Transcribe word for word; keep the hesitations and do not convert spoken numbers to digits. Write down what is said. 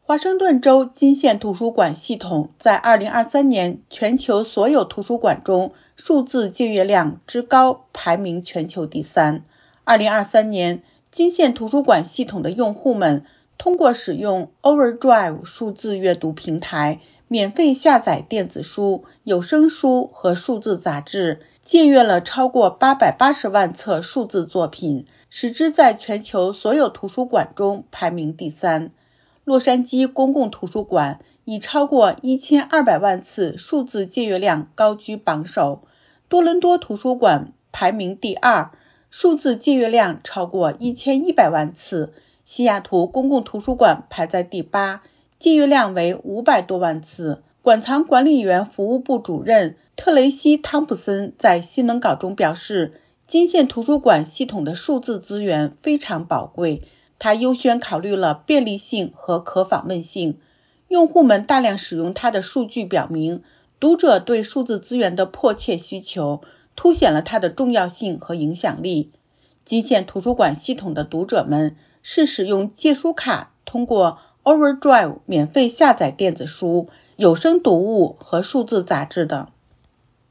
华盛顿州金县图书馆系统在二零二三年全球所有图书馆中数字借阅量之高，排名全球第三。二零二三年，金县图书馆系统的用户们通过使用 Overdrive 数字阅读平台，免费下载电子书、有声书和数字杂志，借阅了超过八百八十万册数字作品，使之在全球所有图书馆中排名第三。洛杉矶公共图书馆以超过一千二百万次数字借阅量高居榜首，多伦多图书馆排名第二，数字借阅量超过一千一百万次，西雅图公共图书馆排在第八，借阅量为五百多万次。馆藏管理员服务部主任特雷西·汤普森在新闻稿中表示，金县图书馆系统的数字资源非常宝贵，它优先考虑了便利性和可访问性。用户们大量使用它的数据表明，读者对数字资源的迫切需求，凸显了它的重要性和影响力。金县图书馆系统的读者们是使用借书卡通过 Overdrive 免费下载电子书、有声读物和数字杂志的。